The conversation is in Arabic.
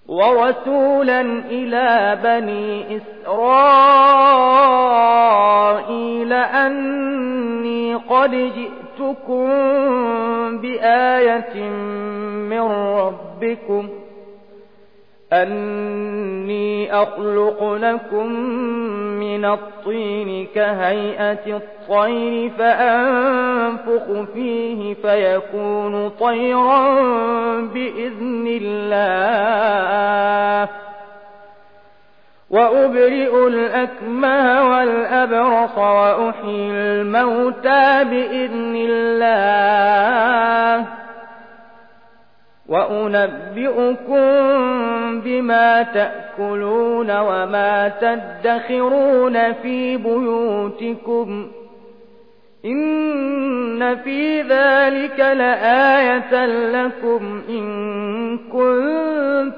ورسولا إلى بني إسرائيل أني قد جئتكم بآية من ربكم أني أخلق لكم من الطين كهيئة الطير فأنفخ فيه فيكون طيرا بإذن الله وأبرئ الأكمه والأبرص وأحيي الموتى بإذن الله وأنبئكم بما تأكلون وما تدخرون في بيوتكم إن في ذلك لآية لكم إن كنتم